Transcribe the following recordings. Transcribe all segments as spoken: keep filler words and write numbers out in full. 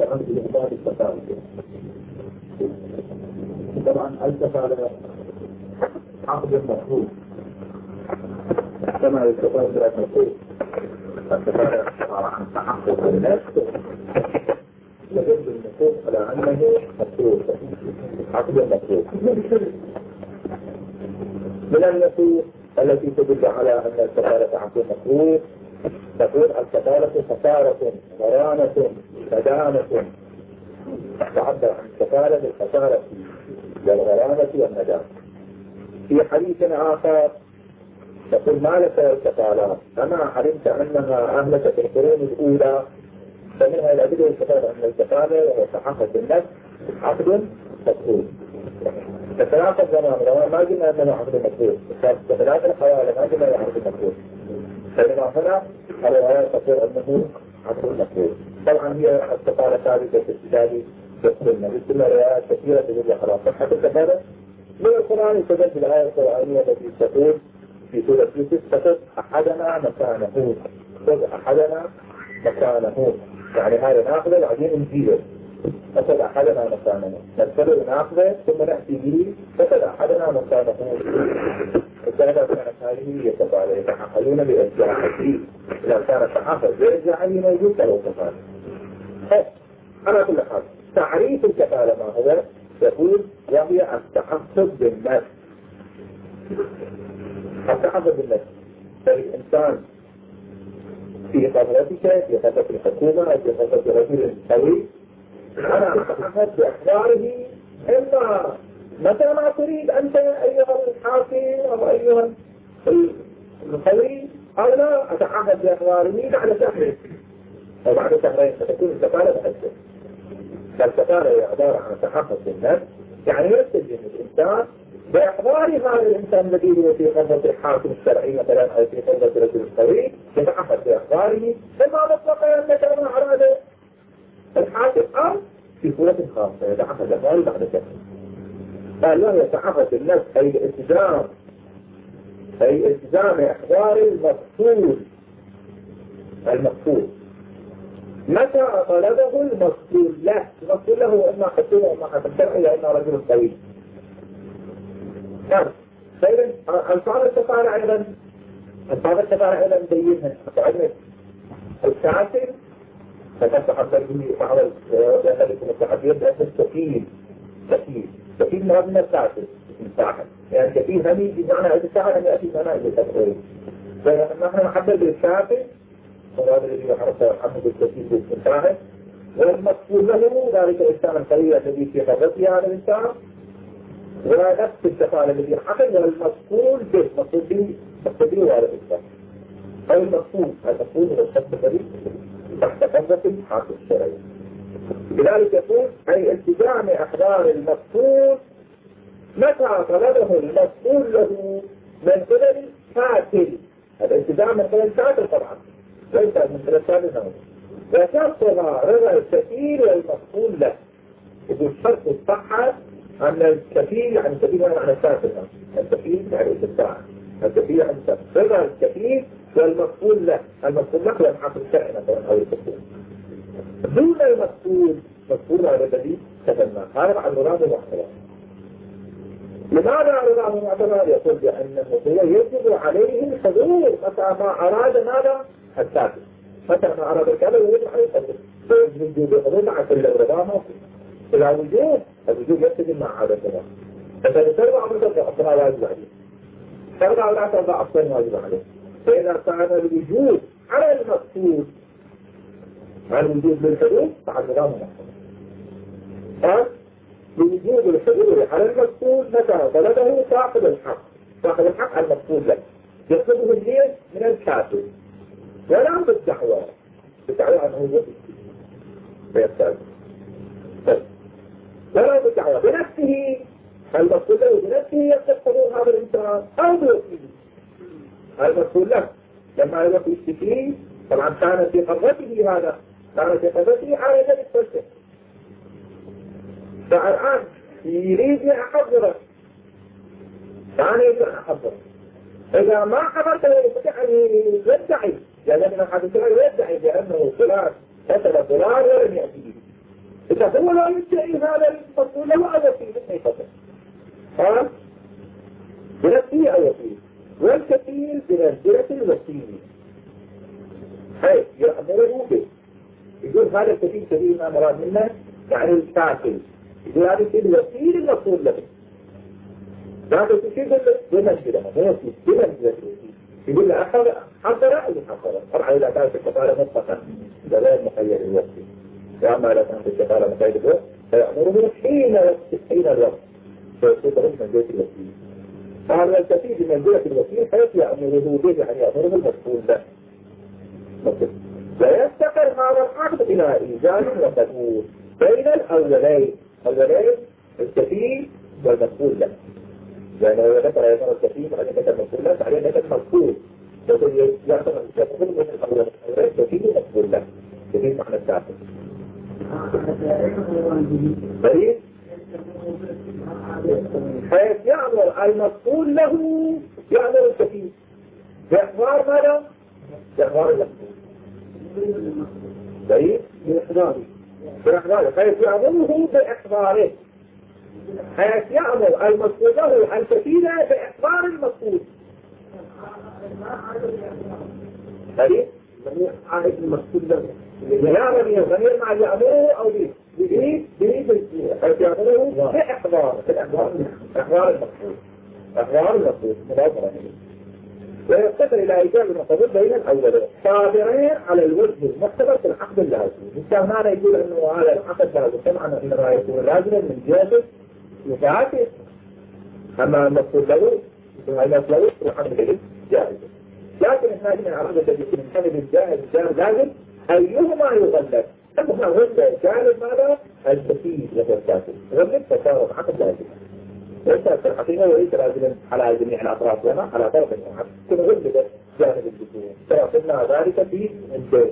عن إقبال الكفالة. طبعا الكفالة عقد مفروض كما الكفالة ذات مفروض. الكفالة عبارة عن تحقق النفس يدل النفوذ على أنه مفروض، عقد مفروض. من النصوص التي تدل على أن الكفالة عقد مفروض تقول الكفالة خسارة، غرامة، مدانة. تعبر عن الكفالة بالخسارة والغرامة والمدانة. في حديث آخر تقول ما لك الكفالات أما علمت أنها أهلكت القرون الأولى فمنها لا بدأ الكفالة أن الكفالة وهو تحقق النفس عقد مفروض. كفالات الغرامة ما قلنا أنها عقد مفروض، كفالات الحوالة ما قلنا أنها عقد مفروض، فلما هنا الرواية تقول أنه عقد مفروض. طبعا هي الكفالة ثابتة في الكتاب يقولنا مثل روايات كثيرة تدل على صحة الكفالة. من القرآن يتبدل الآية القرآنية التي تقول في سورة يوسف تقول أحدنا مكانه، تقول أحدنا مكانه، يعني هذا ناخذه بعدين نجيبه، تقول أحدنا مكانه، نرسله ناخذه ثم نأتي به تقول أحدنا مكانه. وكذا كانت هذه هي كفالة، يتحققون بإرجاع الدين إذا كان تحقق بإرجاع الدين موجود له كفالة. على كل حال تعريف الكفالة ما هو؟ يقول وهي التحقق بالنفس. التحقق بالنفس فالإنسان في قدرتك، في قدرة الحكومة، في قدرة رجل قوي، أنا أتحقق بأخباره إما متى ما تريد أنت أيها الحاكم أو أيها القوي أو لا أتحقق بأخباره بعد شهرين أو بعد شهرين فتكون الكفالة تأثر. فالكفالة هي عبارة عن تحقق بالنفس، يعني يستلزم الإنسان بإحضار هذا الإنسان الذي هو في قدرة الحاكم الشرعي مثلا أو في قدرة رجل القوي يتحقق بإحضاره إما مطلقا أنك ما أراد الحاكم أو في صورة خاصة يتحقق بإحضاره بعد شهر. قال له يتحقق بالنفس أي الالتزام، أي التزام إحضار المقصود المقصود متى طلبه المقصود له. المقصود له إما حكومة وإما حكم شرعي وإما رجل قوي. نعم. فإذا ألفاظ الكفالة أيضا ألفاظ الكفالة أيضا بينها عندنا الكافر فتتحضر به بعض الأخوة التحضير بأن الكفيل كفيل كفيل مرض من الكافر مساحة، يعني كفيل همي بمعنى الساعة أن يأتي معنى الكفيل. فنحن نحضر بالكافر وهذا الذي يحرص محمد الكثير بالإنسان، والمقصود له ذلك الإنسان القوي الذي في قدرته هذا الإنسان، ونفس الكفالة الذي حقق المقصود به مقصود به مقصود به هذا الإنسان أو المقصود المقصود هو الشخص الذي تحت قدرة الحاكم الشرعي. لذلك يقول أي التزام إحضار المقصود متى طلبه المقصود له من قبل الكافل. هذا التزام من قبل الكافل طبعا ليس من ثلاثة نوع. وشرطها رضا الكفيل والمقصود له. يقول شرط الصحة أن الكفيل يعني الكفيل يعني الكافل، الكفيل يعني الدفاع، الكفيل يعني الكافل، رضا الكفيل والمقصود له. المقصود له هو الحاكم الشرعي مثلا أو الكفيل. دون المقصود مقصود هذا الذي كتبناه هذا مع المراد المحتمل. لماذا المراد المحتمل؟ يقول بأنه هو يجب عليه الحضور متى ما أراد ماذا؟ الكافر. متى ما أراد الكافر يجب عليه الحضور. وجود الحضور مع كل الرضا إذا وجود الوجود يتجد مع هذا الكلام. فإذا تربع أو تربع أصلا واجب عليه، تربع أو لا تربع أصلا واجب عليه. فإذا كان الوجود على المقصود على الوجود للحضور فعلمناه محمد. قال بوجود الحضور على المقصود متى طلبه صاحب الحق، صاحب الحق المقصود له يطلبه الليل من الكافر ولا بالدعوة بالدعوة أنه يجب فيستاذ ولا بالدعوة بنفسه المقصود له بنفسه يستطيع هذا الإنسان أو بوكيله. المقصود له لما يبقى يشتكيه طبعا كان في قدرته هذا كان في قدرته على ذلك الفلسفة. فالآن يريد أن أحضره كان يريد أن أحضره. إذا ما حضرته يستطيع أن يدعي، لأن من الحديث يدعي بأنه فلان كتب فلان ولم يأتي به إذا هو لا يدعي هذا المفعول له أو وكيل ما يفضل قال بنفسه أو وكيل والكفيل بمنزلة الوكيل حيث يأمره به يقول هذا الكفيل كفيل ما مراد منه يعني الكافل يقول هذا الوكيل المفعول له هذا الكفيل بمنزلة بمنزلة الوكيل يقول له أخذ حضر أو حضر طبعا إذا كانت الكفالة مطلقا إذا لا مخير الوكيل وأما إذا كانت الكفالة مخير الوكيل فيأمره حين حين الوقت فيصدر من منزلة الوكيل فهذا الكفيل بمنزلة الوكيل حيث يأمره به يعني يأمره المفعول له ويفتقر هذا العقد إلى إيجاد وقبول بين الأولين الأولين الكفيل والمفعول له يعني لو ذكر أيضا الكفيل بعدين ذكر المفعول له بعدين ذكر المفعول يقول يعتبر الكفيل من الأولين الكفيل والمفعول له كفيل معنى الداخل بريد حيث يعمل المفعول له يعمل الكفيل بإحضار ماذا؟ بإحضار المفعول طيب بإحضاره بإحضاره حيث يعمله بإحضاره حيث يعمل المفعول له الكفيل بإحضار المفعول طيب ضمير عائد المفعول له يعمل ضمير مع يأمره أو به به به حيث يعمله بإحضار بإحضار إحضار المفعول إحضار المفعول مضافة ويقتصر إلى إيجاب المقابل بين الأولين صادرين على الوجه المعتبر في العقد اللازم. مستعمانا يقول أنه هذا العقد لازم طبعا إنما يكون لازما من جهة متعاكس أما المقصود له يكون المقصود له وحمل جائز. لكن إحنا من العقد الذي يكون من حمل الجائز الجائز لازم أيهما يغلب أما هو الجائز ماذا؟ الكثير لك الكافر غلب فصار عقد لازم. ليس في الحقيقة وليس لازم على جميع الأطراف لنا على طرف واحد كن غلب جانب الجسوم فأخذنا ذلك في الجائز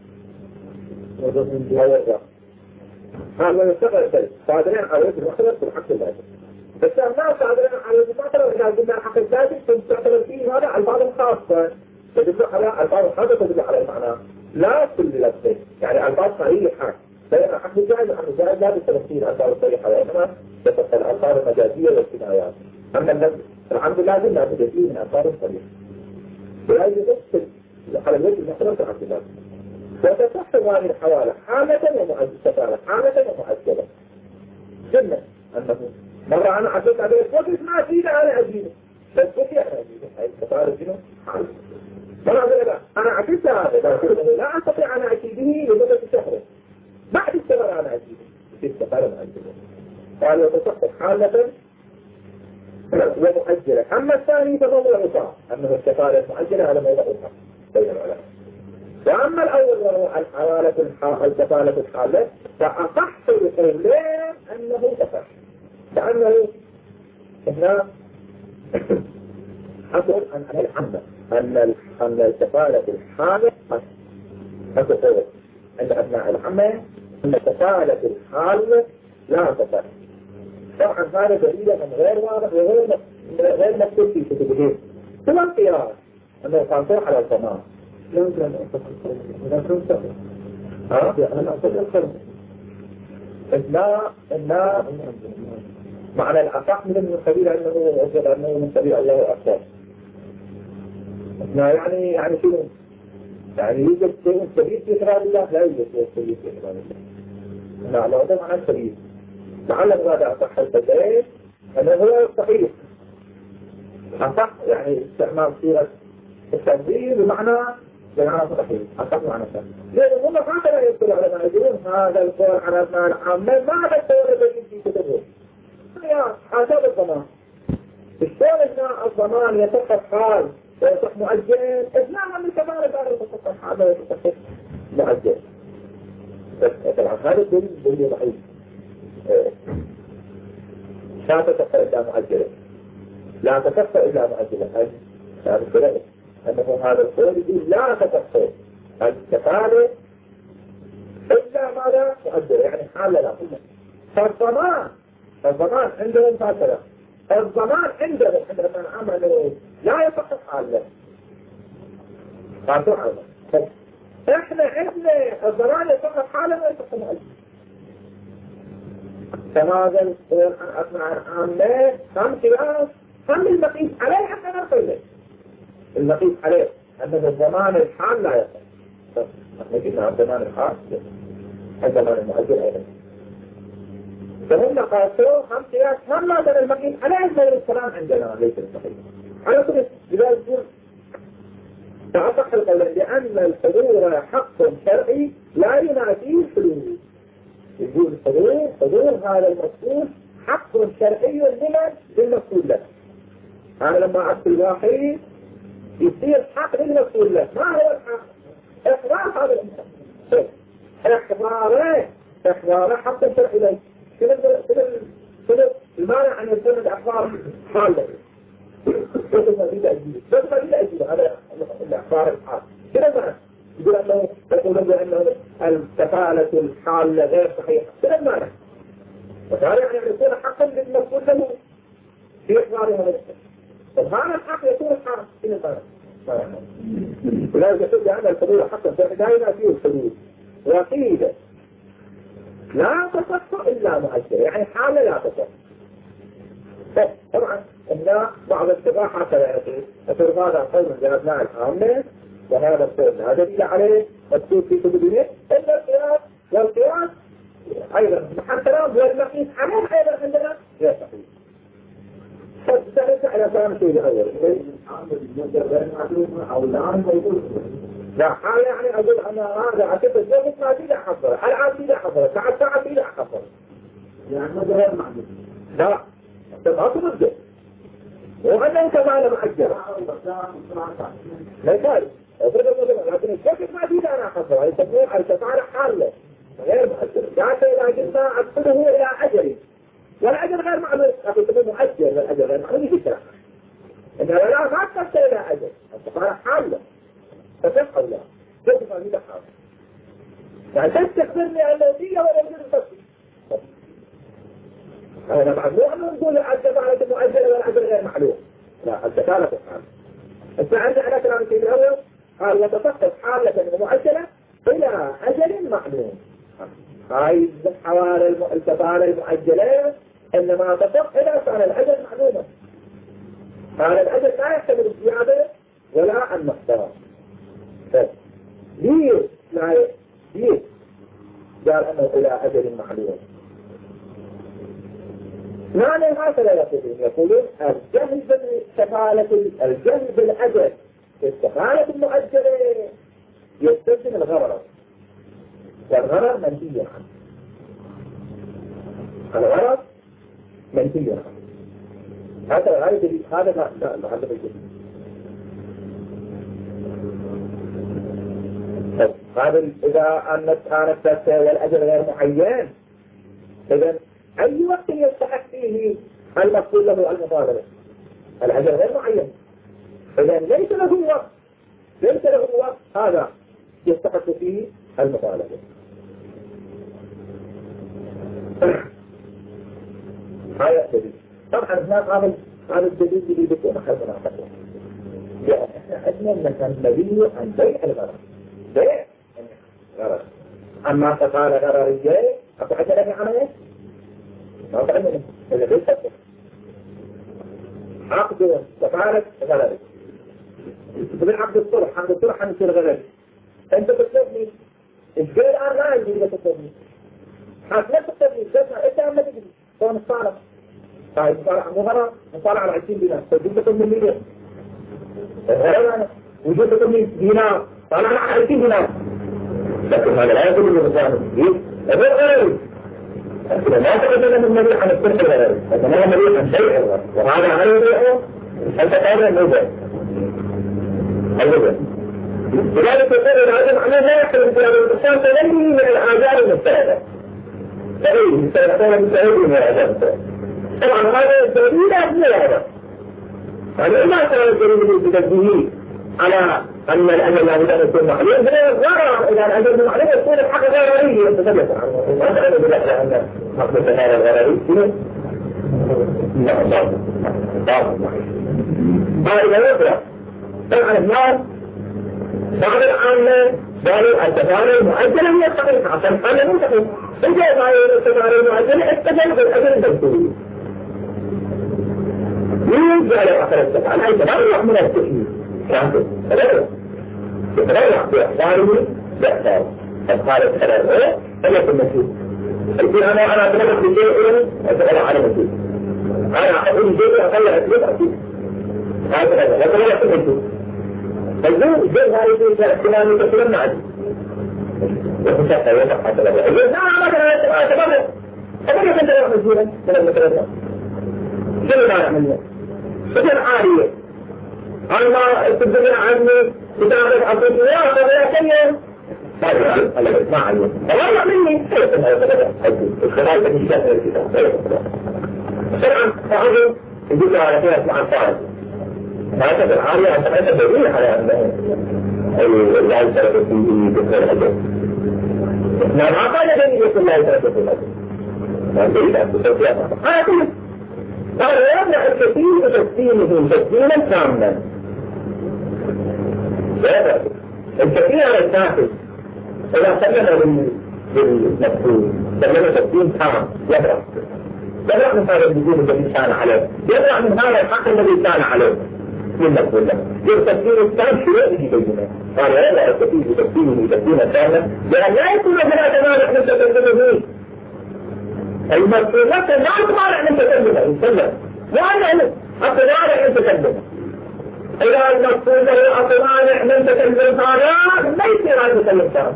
وضع هذا يستغل شيء صادرين على وجه المختلف في الحق اللازم بس ما صادرين على وجه المختلف إذا قلنا الحق اللازم كنت تعتبر فيه هذا البعض الخاصة تدل على البعض الخاصة تدل على المعنى لا كل لفظ يعني البعض صحيحة بين الحق الجائز والحق الجائز لا بالتمثيل البعض الصحيحة وإنما تفصل الألفاظ المجازية والكنايات أما اللفظ الحمد لله لا بد فيه من ألفاظ صحيحة ولا يدل على الوجه المختلف في الحق اللازم وتصح هذه الحوالة حالة ومؤجلة حالة ومؤجلة جنة أنه مرة أنا عدت عليه وقت ما أجيله أنا أجيله بس وكي أنا أجيله هاي الكفارة جنة حالة مرة أقول لا أنا عدت هذا لا أستطيع أن أجيبه لمدة شهر بعد السنة أنا أجيبه في الكفارة مؤجلة قال وتصح حالة ومؤجلة أما الثاني فهو العصا أنه الكفارة المؤجلة على موضع الحق بين العلماء وأما الأول وهو الحوالة الكفالة الحالة فأصح القولين أنه كفر لأنه إحنا أقول أن الحمد أن أن الكفالة الحالة أقول أن أبناء الحمد أن كفالة الحالة لا كفر طبعا هذا دليل من غير واضح وغير غير مكتوب في كتب الدين ثم القياس أنه يقال على الضمان لا يمكن أن أفكر لا تنسى ها؟ أنا أفكر لا لا معنى الأصح من القبيل أنه أجد أنه من قبيل الله أكبر لا يعني يعني شنو يعني يوجد شيء كبير في إقرار الله لا يوجد شيء كبير في إقرار الله لا لا هذا معنى الكبير لعل هذا أصح البداية أنه هو صحيح أصح يعني استعمال صيغة التنظير بمعنى بمعنى صحيح أصح معنى صحيح لأنه هم هكذا يقول علماء يقولون هذا القول على أبناء العامة ما بالدولة التي في كتبه يا حسب الضمان الشيء أن الضمان يتصف حال ويصح مؤجل إثناء من كمان قال يتصف حال ويتصف مؤجل طبعا هذا الدليل دليل ضعيف لا تتصف إلا مؤجلة لا تتصف إلا مؤجلة هذا الكلام أنه هذا القول يقول لا تتصف الكفالة إلا ماذا مؤجلة يعني حال لا فالضمان الضمان عندهم هكذا الضمان عندهم عندما عملوا لا يصح حاله قالوا حاله احنا عندنا الضمان يصح حاله ويصح مؤجل تنازل أسمع عامة هم كلاس هم المقيس عليه حتى نقول المقيس عليه أن الزمان الحال لا يصح. احنا قلنا الزمان الحال الزمان المؤجل أيضا فهم قاسوا هم كلاس هم لازم المقيس عليه غير الكلام عندنا ليس الصحيح. على كل إذا يقول تعطح القول لأن الحضور حق شرعي لا ينافيه الحلول. يقول الحضور حضور هذا المسؤول حق شرعي لمن للمسؤول له. أنا لما أعطي الواحد يصير حق للمسؤول له. ما هو الحق؟ إحضار هذا الإنسان. إحضاره إحضاره حق شرعي له. كذا كذا المانع أن يكون الإحضار حالا. بس ما بيد أجيب بس ما بيد أجيب هذا الإحضار الحال. كذا معنى يقول أنه يقولون بأنه الكفالة الحال غير صحيحة. كذا معنى. وهذا يعني يكون حقا للمسؤول له في إحضار هذا الشيء. فهذا الحق يكون حق في المعنى. ولا يقول بأن الحضور حقا دائما فيه الحدود. وقيل لا تصح إلا مؤجل يعني حال لا تصح. طبعا إن بعض الاتباع حتى يعطي ففي هذا قول من أبناء العامة وهذا القول هذا دليل عليه مكتوب في كتبه إلا القياس والقياس أيضا محل كلام والمقيس عليه أيضا عندنا غير صحيح. فبسألت على كلام شيء الأول أو الآن يقول لا حال يعني أقول أنا هذا عشت الزوج ما تيجي أحضر الآن تيجي أحضر ساعة ساعة تيجي أحضر يعني ما غير معلوم لا تبقى ترد وأنا أنت ما أنا مأجر لا يكاد لكن الزوج ما تيجي أنا أحضر يسمون على تفعل حالة غير مؤجر يعني إذا قلنا أدخله إلى أجل والأجل غير معلوم أقول تبقى مؤجر والأجل غير معلوم يفكر إنه لا ما تفكر إلى أجل التفعل حالة فتفعل الله تفعل إلى حالة يعني تستخدمني الذية ولا يجب التصفي أنا معلوم أنه نقول الكفالة المؤجلة والأجل غير معلوم لا الكفالة تفعل أنت عندي على كلام في الأول قال وتصفت حالة مؤجلة إلى أجل معلوم هاي حوالي الكفالة المؤجلة إنما تصف إلى كان الأجل معلومة هذا الأجل لا يحتمل الزيادة ولا المقدار ليه لا ليه قال أنه إلى أجل معلوم معنى هكذا يقولون يقولون الجهل بالكفالة الجهل بالأجل الكفالة المؤجلة يستلزم الغرر والغرر منفي عنه الغرر منفي عنه هذا هذا هذا لا لا هذا بيجي هذا إذا أن كانت والأجل غير معين إذا أي وقت يستحق فيه المقصود له المطالبة الأجل غير معين إذا ليس له وقت ليس له وقت هذا يستحق فيه المطالبة هذا الدليل طبعا هذا هذا الدليل اللي بيكون حسنا حسنا يعني احنا عندنا ان النبي عن بيع الغرر بيع غرر اما تقال غرريه اكو عندنا في عمله ما تعمل اللي بيصير عقد تقالت غرري من عقد الصلح عقد الصلح حنصير غرري انت بتطلبني الجيل الان لا يجي لك تطلبني حتى تطلبني الجسم انت عم تجي كون الصالح طيب مصالح مو غرر مصالح على عشرين دينار فجبتكم من مليون غرر وجبتكم من دينار طالع على عشرين دينار لكن هذا لا يقول انه مصالح غير غرر ما تقدم من النبي عن الصلح الغرر هذا ما النبي عن شيء الغرر وهذا غير بيعه انت قادر النبي النبي لذلك يقول العالم عنه لا يحترم في هذا الإنسان تنمي من الآثار المستهدة سعيد سيكون بسعيد من الآثار المستهدة طبعا هذا الدليل لا أبنى هذا هذا ما كان الدليل بتنبيه على أن الأجل لا بد أن يكون معلوم غير إذا الأجل المعلوم يكون الحق غيري يتثبت عنه ما تعلم بالله أن حق السهارة الغيري لا لا لا هذا يقرأ طبعا الناس بعض العامة قالوا الكفالة المؤجلة هي الصحيحة عشان الحالة مو صحيحة إذا غير استمرار المعدل استجل بالأجل الدكتوري يوجد على آخر السفر أنا يتبرع من التحيي كامل تبرع يتبرع بأحضاره بأحضاره أبخار الثلاثة فلا تمثيل يقول أنا أنا أتبرع بشيء أتبرع على مثيل أنا أقول شيء أقل أتبرع فيه هذا هذا لا تمثيل فالزوج جل هذه الاحتمال كثيرا معدي وفتحت وفتحت حتى لا يقول لا مثلا أتبرع أتبرع أنت لا مثيلا من المثلثة شنو ما نعمل بدل عالية أنا ما تبدأ عني تتعرف عطيك يا أخي يا كيان ما عليه والله مني الخلال الذي شاهد الكتاب شرعا فعظم يقول على فيها عن فعل هذا العالية أنت أنت بدين على الله يترك فيه بكل الأجل نعم عقال جميل يقول الله يترك فيه الأجل نعم جيد أن تسوفيها هذا كله قال يبدأ الكثير بتسليمه تسليما كاملا يبدأ الكثير على الكافر إذا سلم بالمفهوم سلم تسليم كامل يبدأ يبدأ من هذا الوجود الذي كان عليه يبدأ من هذا الحق الذي كان عليه من مفهوم له التسليم الكامل شيء يجي بينه قال يبدأ الكثير بتسليمه تسليما كاملا لأن لا يكون هناك مانع من تسليمه المسؤولات لا تمانع من تكلمه يسلم وأنا أتمانع من تكلمه إذا المسؤول له أتمانع من تكلم هذا لا يصير أن يتكلم ثاني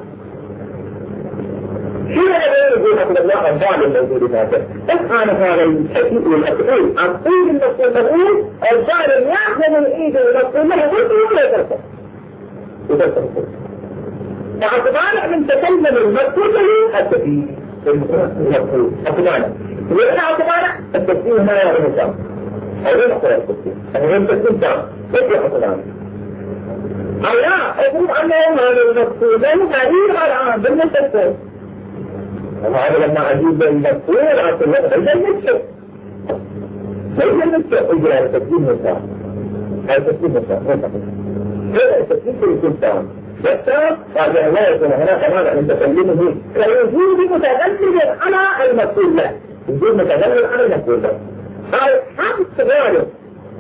شيء أنا يقول لك الله الظالم موجود هذا إذ هذا الشيء والأسئل أقول المسؤول له الظالم يأخذ من إيده المسؤول له ولا يتركه يتركه فأتمانع من تكلم المسؤول له التفكير المفهوم أتمانع وإذا أتمانع التسليم ما يعلم الشام أولا أقول التسليم أولا التسليم شام كيف أتمانع أو لا أقول أنه هذا المفهوم غريب الآن بالنسبة وهذا لما أجيب المفهوم أقول له ليس المكشف ليس المكشف أجل هذا التسليم شام هذا التسليم شام هذا التسليم يكون شام بس قال الله يكون هناك مانع من تكلمه كوجود متغلب على المسؤول له وجود متغلب على المسؤول له أو حق غالب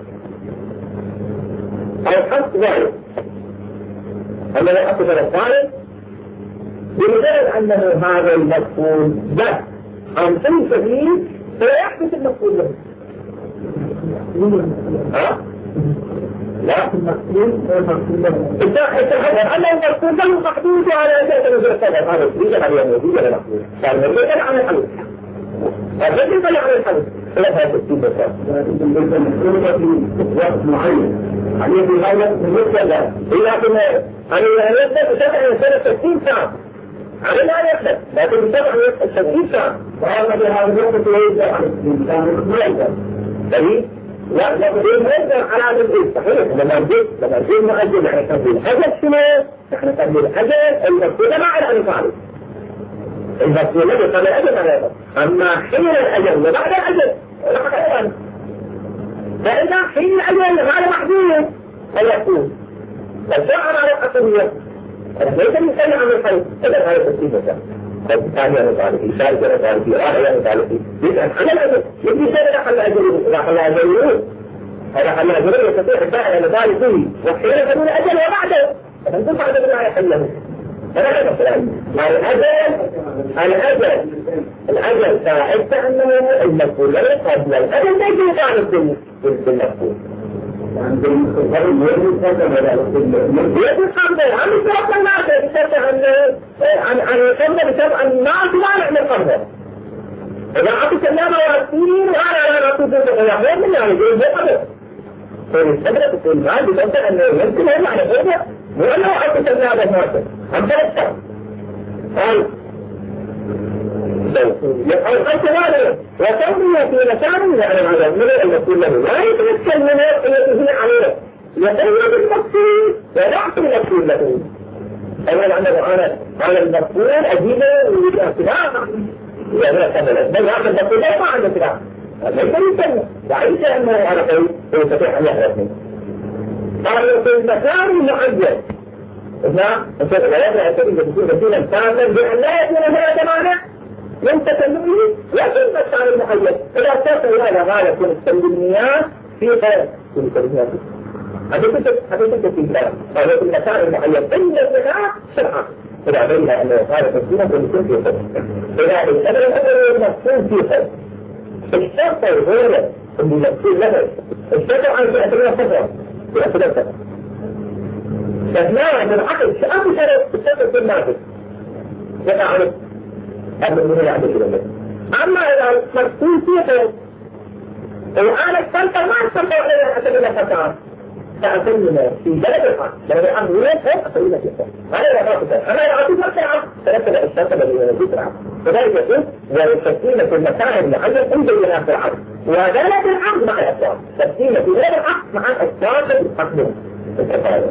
أو حق غالب أما لا أكثر الغالب بمجرد أنه هذا المسؤول له عن كل سبيل فيحدث المسؤول له ها؟ لا المسؤول هو المسؤول له اتخذ أنه المسؤول له محدود على أساس نزول الصدر هذا يجب على يوم يجب على المسؤول قال من يجب على الحدود قال يجب على الحدود لا هذا التسليم بسرعة المسؤول في وقت معين عليه في غاية من يسأل له لكن أن يبدأ بسبع سنة ستين ساعة على لا يبدأ لكن بسبع ستين ساعة وهذا بهذا الوقت يبدأ عن الإنسان دليل لا لا بدين نقدر على الإنسان صحيح لما نجيب لما نجيب نؤجل نحن نقبل الأجل شنو نحن نقبل الأجل المسؤول ما على نفعله المسؤول الذي قبل الأجل ما يقبل أما حين الأجل وبعد الأجل لقد أيضا فإذا حين الأجل هذا محدود فيكون الشعر على الأصلية ليس المثال عن الحي إذا هذا تسليم مثال الثاني أنا تعرفي ثالث أنا تعرفي رابع أنا تعرفي يسأل عن الأجل يجي شيء دخل الأجل دخل الأجل هذا خلى الأجل يستطيع الداعي أن ذلك فيه وحين يقول الأجل وبعده فنقول بعد بالله يحله هذا هذا الكلام الأجل الأجل الأجل فأنت أنه المسؤول لا يقابل الأجل لا يقابل بالمسؤول يجب قبضه عن سبب الناس بسبب عن عن قبضه بسبب الناس لا نعمل قبضه إذا أعطي كلامه وأسير وأنا على رسول الله غير من يعني جيد قبضه فالسبب في المال بسبب أنه يمكن أن يعني قبضه وأنه أعطي كلامه ناسا عن ثلاثة قال الخلق هذا وكونه في مكان يعني هذا من المسؤول له لا يتمكن من يده عليه يقوم بالمقصود ويعطي المسؤول له أولا أنه أنا على المسؤول أجيبه ويأتنا يعني أكمل بل هذا المسؤول لا يفعل مثلا ليس يمكن ليس أنه على قول يستطيع أن يحرقني قالوا في المكان المعين إذا أنت لا يدري أن تكون مسؤولا كاملا بأن لا يكون هناك مانع من تكلمه لكن مكان المحيط إذا تصل هذا غاية من التنميات في غير كل التنميات هذا كنت في الكلام هذا في المكان المحيط إلا الزكاة شرعا إذا بينا أنه غاية تنمية ولكن في خير إذا الأمر الأمر مفهوم في خير الشرط الغير اللي مفهوم له الشرط عن في أسرية صفر في أسرية صفر فهنا بالعقل شرط شرط الشرط في النافذ يتعرف أبدا من يعمل كده أما إذا مفهوم في خير الآن السلطة ما السلطة عليها حتى بلا فتاة فأسلم في بلد الحق بلد الحق وليس أسلم في الحق أنا لا أعطيك أنا لا أعطيك مرتعة فلسل الشرطة الذي ينزل العقل فذلك يقول ويستسلم في المكان المعين عند الناس العقل وبلد الحق مع الأسواق تسليم في بلد الحق مع الأسواق الحقل الكفاية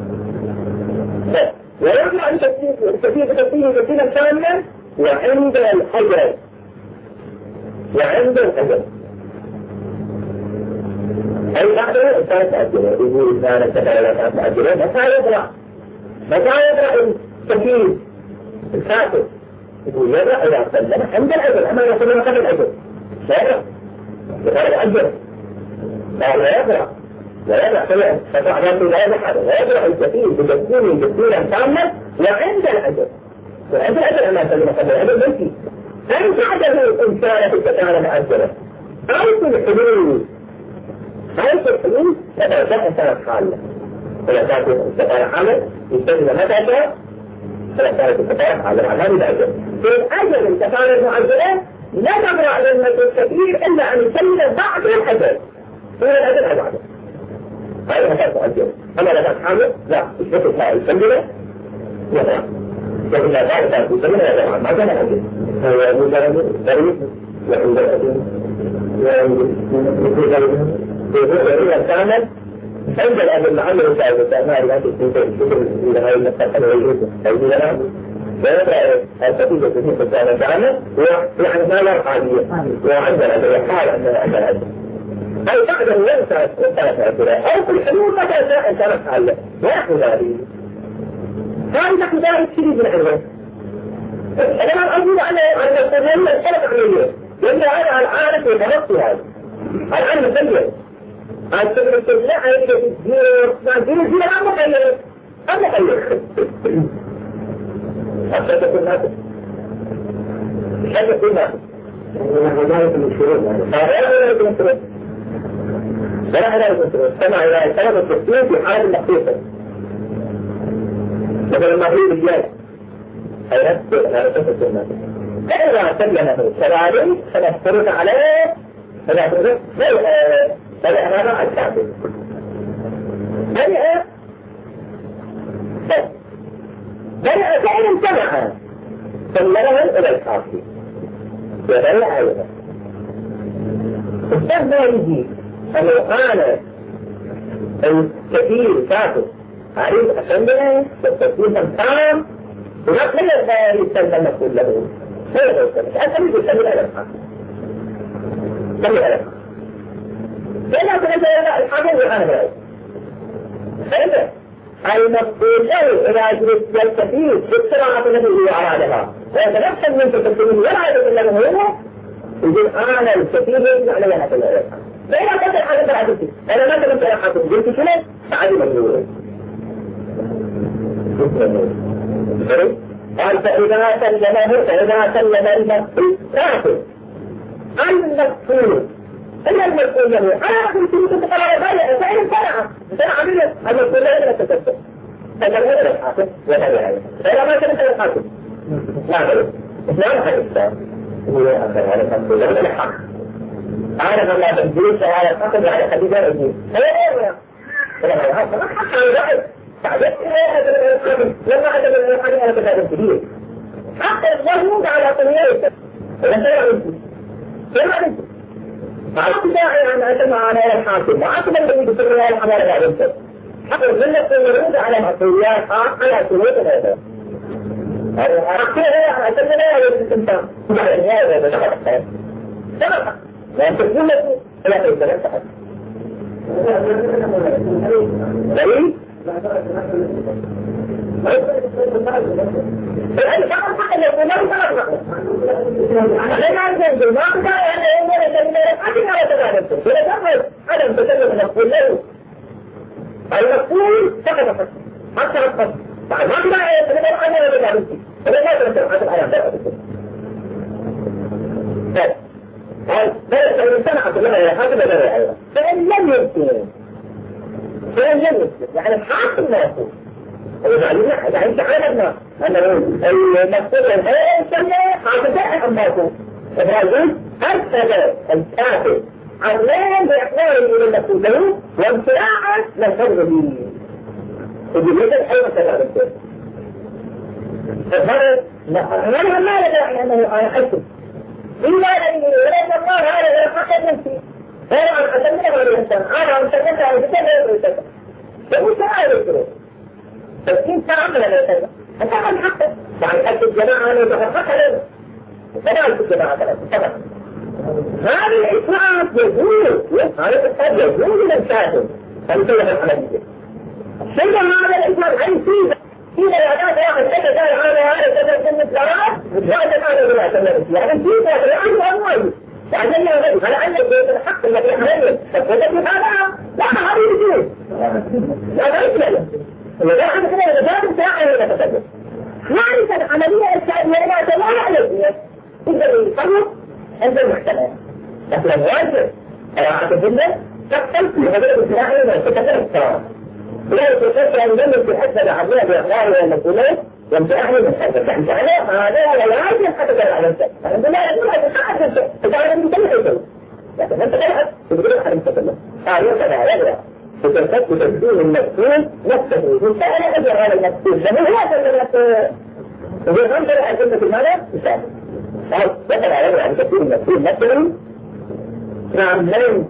ويرجع أن تسليم تسليم تسليم كاملا وعند الحجر وعند الحجر أي بعد ثلاث أجرة يقول إذا نتبع إلى ثلاث أجرة متى يبرع متى يبرع التكليف الكاتب يقول يبرع إذا سلم عند الأجر أما يسلم قبل الأجر لا يبرع يبرع الأجر لا يبرع لا يبرع فتعلم لا يبرع لا يبرع الكثير بتكون كثيرا كاملا وعند الأجر وعند الأجر أما يسلم قبل الأجر بلكي فإن عدد الإنسان في التكالب أجره أو في الحلول حيث الحلول لما كانت سنة حالة فلا كانت السفارة حالة يستجد متى شاء فلا كانت السفارة حالة مع هذه الأجل في الأجل السفارة المعجلة لا تبرع للمة الكثير إلا أن يسلم بعد الأجل طول الأجل أو بعده هذه كانت أجل أما لا كانت حالة لا يثبت لا يسلم ولا لكن لا كانت يسلم لا ما كان أجل هو مجرد بريد وعند الأجل وعند وإذا كانت عند الأب المعلم يساعد التأمال لا تستطيع الشكر إلى هذه المسألة والجزء أيضا لا ويبقى التفيد التفيد في التأمال تعالى ويعني ما لا قادية وعند الأب يحال عند الأب أي بعد أن ينسى الثلاثة أسئلة أو في الحلول متى شاء كانت حالة ويحكي ذلك هذا نحن ذلك شديد من العلم أنا أقول أنا أن القرآن الثلاث عملية لأن هذا العارف يتنصي هذا الآن مثلث السبب السبلاء هيك الدير الدير الدير أما خير أما خير حتى تكون هذا حتى تكون هذا وذلك من الشروط هذا من الشروط لا هذا من الشروط سمع إلى سبب التسليم في حال مخصوصة مثل المغرب الجاي هذا هذا تسلم هذا فإذا سلم السلام فنفترض عليه فنفترض فلا هذا الكافر برئ برئ فإن امتنع سلمه إلى الكافر وبرئ أيضا الشيخ ما يجي أنه قال الكثير كافر عريض أسلمه بالتسليم التام ونقل الغير يسلم كله هذا السلم أسلم يسلم إلى الكافر سلم إلى الكافر لأنه كنت الحاجة وأنا برأي فإذا المقبول له إذا أجلس يلتفيد بالسرعة التي هو أرادها ويتنفس من تتكلم ولا يجب إلا من هو يقول أنا الكثير يجب علي أن أتنى إليها فإذا كنت الحاجة برأيتي أنا ما كنت أحاطب قلت شنو فعلي مجهول قال فإذا سلمه فإذا سلم المقبول كافر المقبول إلا المسؤول له أنا أقول كنت تقرأ بالي فإن فرعه فأنا عملت المسؤول له إلا تتسل فجمعه إلى الحاكم وهذا هذا فإذا ما كانت إلى الحاكم لا أقول إسلام حق الإسلام يقول يا أخي هذا المسؤول له إلى الحق أعرف أن لا تنجيش على الحاكم على خديجة الدين هذا إيه ولا هذا ما حق على ذلك تعجبت إيه هذا الحاكم لما عدم الحاكم أنا كتاب كبير حق الظهور على طنيته ولا شيء عندي شيء عندي فعرفت داعي أن أتم على الحاكم وعقب الذي بسر الله الحمالة بعد السر حق الظلة الورود على المعصويات على سلوك هذا حقي هي أتمنى هذا الاستمتاع بعد النهاية هذا سبق سبق لأن الظلة لا تيسر سبق دليل الآن كمان حق الذي لا يتعرف أنا ما أنزل ما أقدر أن أمور التنمية أكيد على تجاربته إذا كان عدم تكلم المسؤول له المسؤول فقط فقط حتى أفضل ما أقدر أن يتكلم عنه ولا تجاربته إذا ما تنزل حتى الآيام لا بس الإنسان عبد الله يا حاكم لا يعيره فإن لم يمكن فإن لم يمكن يعني الحاكم لا يقول يعني تعلمنا أن المسؤول الهيئة يسمى حاكم أمامكم إبراهيم أرسل الكافر عمال بإحضاره إلى المسؤول له وامتلاعه من فضل به وبهذا الحيوة كذلك فهذا ما يدعي أنه أنا حسن إلا أن يريد الله هذا الحق النفسي هذا عن أسمنه على الإنسان هذا عن أسمنه على الإنسان لا يريد فهو سعى يذكره فالسين تعمل على الإنسان أنت عن حقه يعني حق الجماعة أنه يظهر حق له فلا في الجماعة ثلاثة هذا الإسلام يجوز هذا الإسلام يجوز للكافر فلسيح الحمدية شيء هذا الإسلام عن سيدة سيدة يعطاك واحد حتى قال هذا هذا كذا سنة الأراد وجاءت هذا بلا سنة يعني سيدة لأنه أموالي يعني أنه غير هل عندك بيت الحق الذي حمله فكذا هذا لا هذا يجوز لا لا يجوز إذا عندك كذا إذا جاءت ساعة ولا تتجد يعني كان عملية الشعبية لا تلا عليك إذا يصرف عند المحتمل لكن الواجب راحة الجنة تقتل في هذا الإسلام وتكتل الصلاة لا يتكتل أن يمت بحسب عبدالله بإخباره والمسؤولين يمتعني من حسب يعني هذا لا يجب حتى تلع على الإنسان الحمد لله يقول هذا الحق أنت تتعلم من كل حيث لكن أنت تلعب تقول أحد المتكلم قالوا كذا يجب تتكتل تبدون المسؤول نفسه من سأل أجر هذا المسؤول لأنه هو أجر وفي غنطة الأجنة في المعنى يسأل قال مثل على أن تكون المسؤول نفسه نعم لن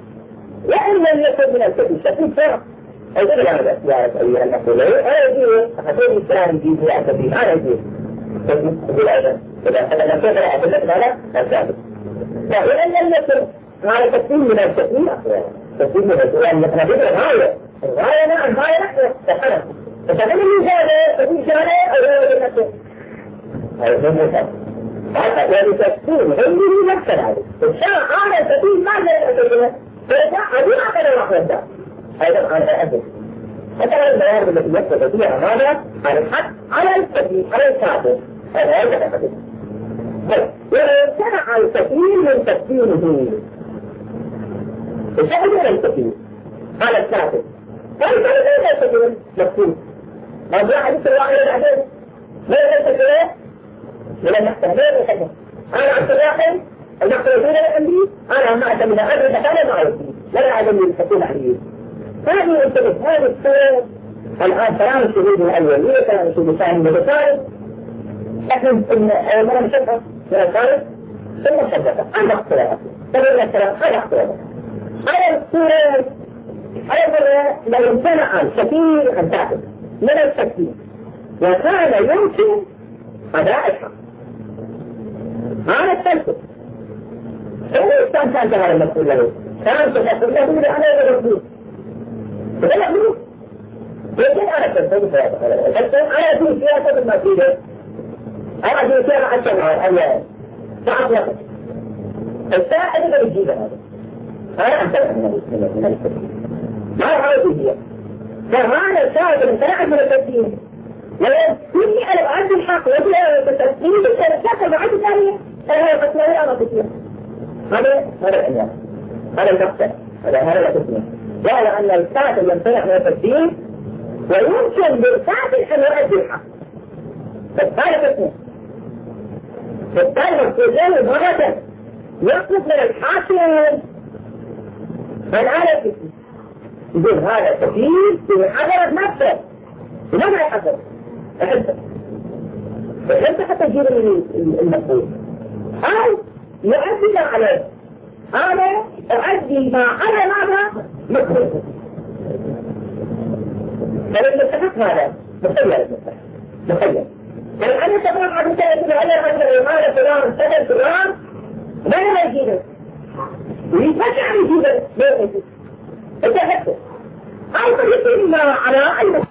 وإن لم يكن من الكثير تكون فرق أيضا هذا يا أيها المسؤول أنا أجيه أخذون الإسلام يجيه لا أكثير أنا أجيه تقول أيضا إذا لم تكن أعتقد هذا أسابق وإن لم يكن هذا تكون من الكثير تكون من الكثير أن نحن الغاية الغاية نعم الغاية نحن تحنى فتكون المجالة تكون جالة أو غير النفس هذا هو المثال يعني تكون غيره نفسا عليه الشيء هذا تكون ماذا يتكلم فإذا أبي أعطنا الأخوة هذا أنا أدري مثلا الموارد التي يكتب فيها هذا على الحق على الكثير على الكافر هذا هذا الكثير ولو امتنع الكثير من تكفيره الشيء من الكثير على الكافر فإذا لا يستطيع مكتوب ما جاء حديث الواحد بعدين لا يستطيع من المحتملين يحدث أنا عبد الواحد المحتملين الأمري أنا ما أعتمد أمري فكان معي لا أعلم من تكون عليه هذه انتبه هذه الصورة الآن كلام الشهود الأولية كلام الشهود الثاني المتفارق لكن مرة مشبهة من الثالث ثم مشبهة أنا اختلاف تبين الكلام أنا اختلاف هذه الصورة أيضا لو امتنع الكثير أن تأخذ من التكفير وكان يمكن أداء الحق هذا التلفت الإنسان كان هذا المسؤول له كان تقول له أنا لا أقول فلا أقول لكن أنا تلفت هذا أنا في سياسة المسؤولية أنا في سياسة حتى أنا ساعة وقت الساعة إذا بتجيب هذا أنا أنتبه من التكفير ما هذا هي فهذا الشاهد من تنعد من التكفير لأن كل أنا بعد الحق ولا بالتسليم بالتسليم بعد ثانية أنا بسمعي أنا كثير هذا هذا العنوان هذا المقصد هذا هذا التسليم وعلى أن الكافر يمتنع من التسليم ويمكن بالكافر أن يؤدي الحق فهذا تسليم فالتالي السجان مرة يطلب من الحاكم من على التسليم يقول هذا تسليم في حضرة نفسه لماذا يحضر؟ أحبه فأنت حتى تجيب المسؤول أو يؤدي ما عليه أنا أؤدي ما على ماذا مكروه فلن نتفق هذا مخير المستحق مخير يعني أنا تفرق عن كلمة أنا مثلا هذا فلان سهل فلان ما لا يجيبه ويفتح يجيبه ما يجيبه أنت أحبه أو تجسين على أي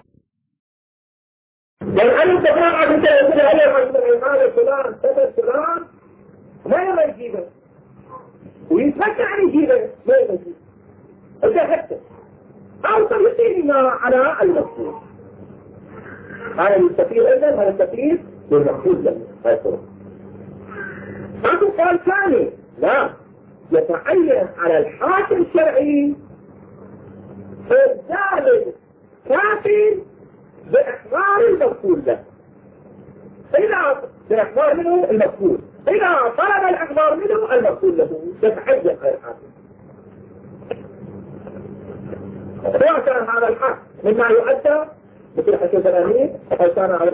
لأن أنت تقرأ عن تلك هذا فلان سبب فلان ما يبغى يجيبه ويتمكن عن يجيبه ما يبغى يجيبه أجهدته أو تجسين على المقصود هذا التفسير أيضا هذا التفسير للمقصود له هذا الطرق. هذا سؤال ثاني لا يتعين على الحاكم الشرعي إبدال كافي بإحضار المقصود له إذا بإحضار منه المقصود إذا طلب الإحضار منه المقصود له يتعين على الحاكم سواء كان هذا الحق مما يؤدى مثل حسن الأمين أو كان على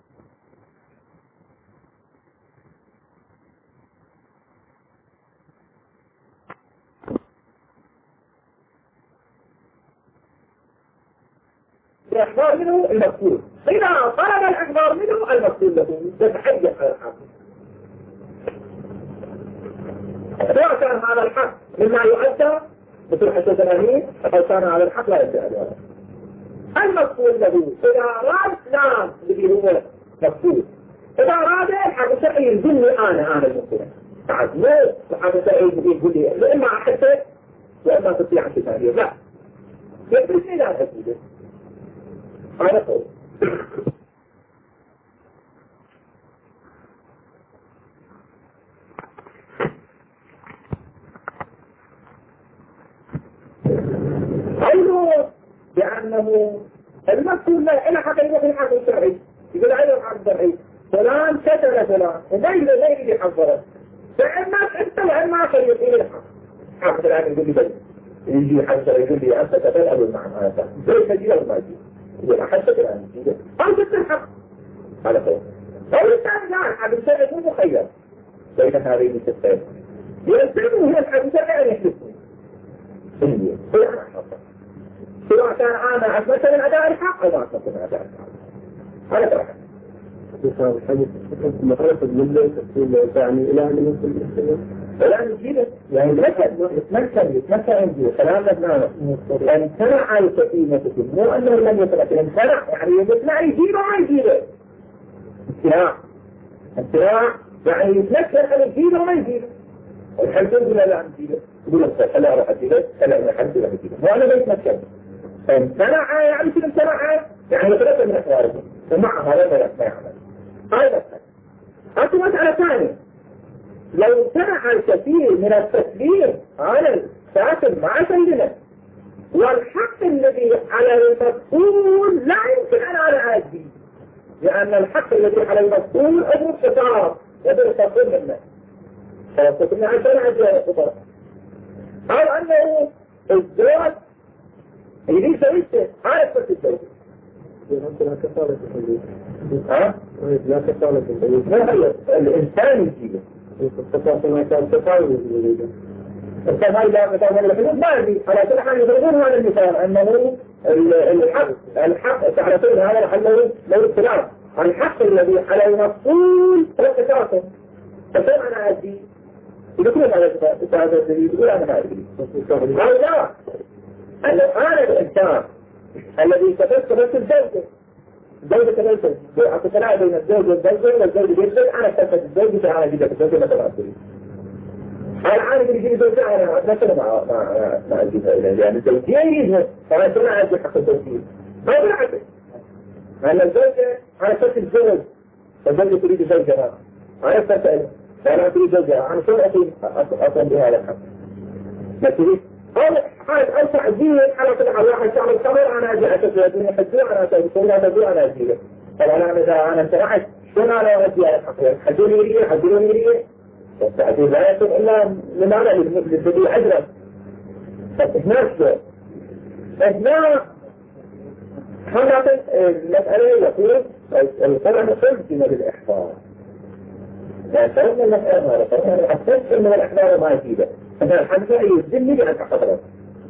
الإحضار منه المقصود إذا طلب الإحضار منه المقصود له يتحجج على الحاكم سواء كان هذا الحق مما يؤدى مثل حسن الأمين أو كان على الحق لا يدعي عليه المقصود له إذا أراد نعم الذي هو مقصود إذا أراد الحاكم الشرعي يقول لي أنا أنا المقصود بعد مو الحاكم الشرعي يقول لي لا إما أحسد وإما تطيع كتابية لا يدرس إلى الحديث هذا قول قوله بأنه المقصود لا إلا حقيقة في الحق الشرعي يقول عليه الحق الشرعي فلان كتل فلان وغير غير يحضره فإما أنت وإما خير إلى الحق حافظ الآن يقول لي بل يجي حتى يقول لي أنت كتل أبو المعنى هذا زي كجيل أو ما يجي يقول حتى الآن يجي أو كتل الحق هذا خير أو الثاني لا الحق الشرعي مو مخير بين هذه الستين يلزمه هي الحق الشرعي أن يحدثني هي هي أنا حفظ سواء كان أنا أثبت من أداء الحق أو ما أثبت من أداء الحق هذا ترحل بسبب الحديث مخالفة جدا تفصيل يعني إلى أن يوصل الإسلام ولا نجيبه يعني يتمكن يتمكن يتمكن عنده كلام لبنانه امتنع السفينة مو أنه لم يتمكن امتنع يعني يمتنع يجيبه ما يجيبه امتناع امتناع يعني يتمكن أن يجيبه ما يجيبه الحمد لله لا نجيبه يقول لك هلا أروح أجيبه هلا أنا الحمد لله أجيبه مو أنا بيتمكن امتنع يعني شو امتنع يعني يتمكن من أخواره ومع هذا ما يعمل هذا هذه مسألة ثانية لو امتنع الكثير من التسليم على الساكن مع سيدنا والحق الذي على المسؤول لا يمكن أن أنا أدي لأن الحق الذي على المسؤول أمر خطاب يدر تقول منه فقلنا عشان عجل خطاب أو أنه الزواج يريد سويته عارف بس الزواج لا كفالة الحديث ها؟ لا كفالة الحديث ما هي الإنسان يجيبه التفاصيل ما كان تفاوض بالجديد التفاصيل لا مثال الحدود ما يجي على كل حال يضربون هذا المثال أنه الحق الحق تعرفون هذا الحل لو الخلاف الحق الذي على المسؤول هو قصاصه فكيف أنا أدي يقول هذا هذا الذي يقول أنا ما أدري أو لا أن هذا الإنسان الذي كتبت كتبت الزوجة زوجة كتبت أتكلم بين الزوج والزوجة والزوج يجب أنا كتبت الزوجة أنا جدا الزوجة مثلا أدري الآن اللي يجي زوجة أنا مثلا ما ما ما أجيبها إليه لأن الزوجية يجيبها فأنا سمع أجي حق الزوجية ما بالعكس لأن الزوجة أنا كتبت الزوج والزوجة تريد زوجها أنا كتبت أنا أريد زوجها أنا شو أقول أصلا بهذا الحق ما تريد هذا حاجة أوسع دين على كل حال واحد شعر الخمر أنا أجي أشوف الدنيا حجوع أنا أجي كلها تجوع أنا أجيبه طبعا أنا إذا أنا امتنعت شلون أنا أجي على الحقيقة حجوني يريد حجوني يريد التعديل لا يكون إلا لمعنى للبديل أجرب هناك شو هنا هنا المسألة يقول القرآن قلت من الإحفار يعني فرقنا المسألة هذا فرقنا الأساس إنه الإحفار ما يجيبه أنا الحمد لله يزدني بأن أحضره